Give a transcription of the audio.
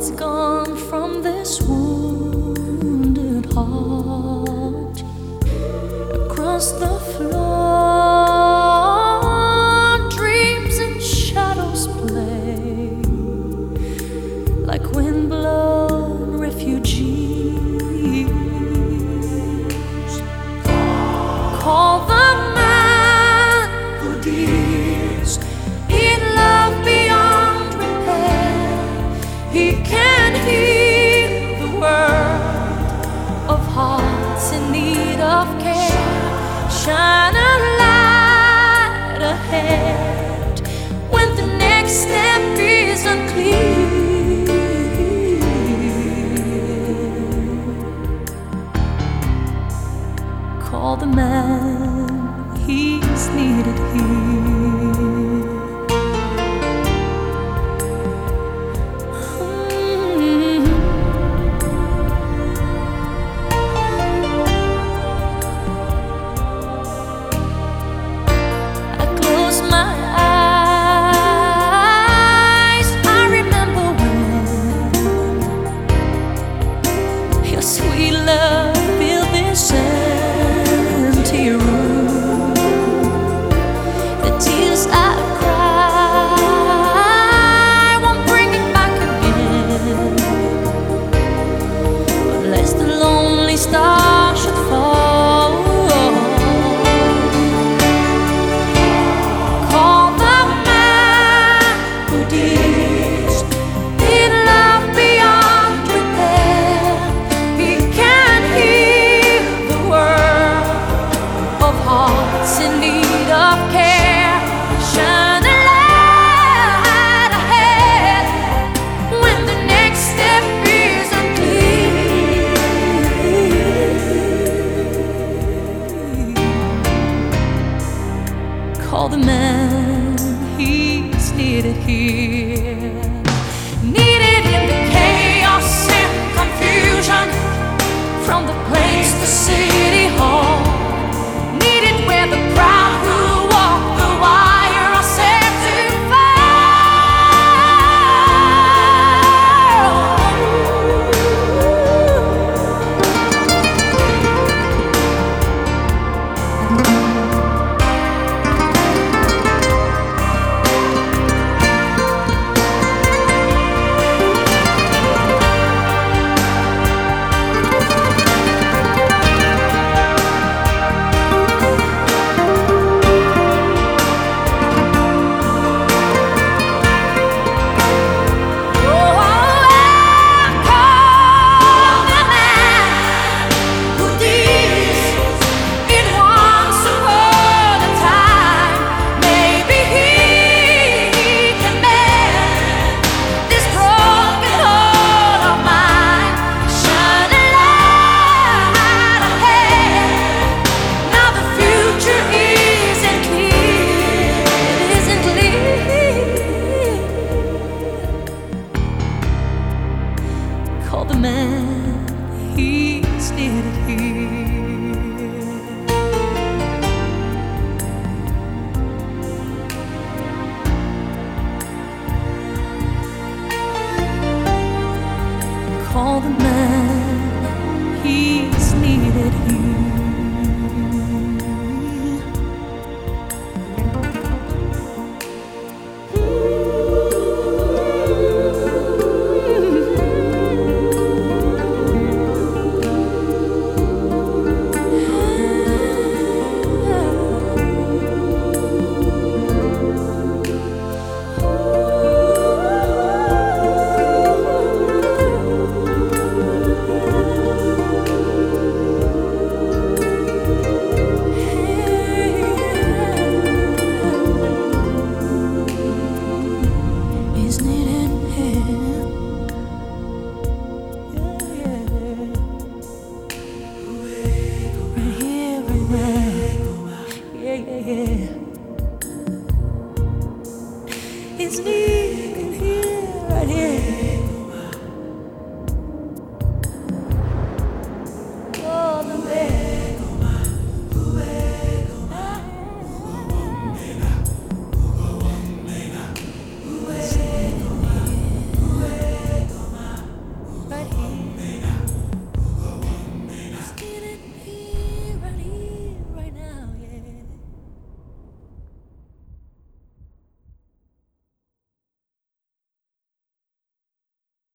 What's gone from this wounded heart? Across the floor, dreams and shadows play like wind-blown refugees. Call the man who deals in love beyond repair. He can heal the world of hearts in need of care. Shine a light ahead when the next step is unclear. Call the man, he's needed here. I close my eyes, I remember when your sweet love filled this empty room. The tears I cry won't bring it back again, unless the lonely star should fall. Call the man who deals in love beyond repair. He can heal the world of hearts in need of care. Shine a light ahead when the next step is unclear. Call the man, he's needed here. Needed in the chaos and confusion, from the plains to city hall. Needed where the proud who walk the wire are set to call the man, he's needed here. Call the man, he's needed here. It's needed here, right here.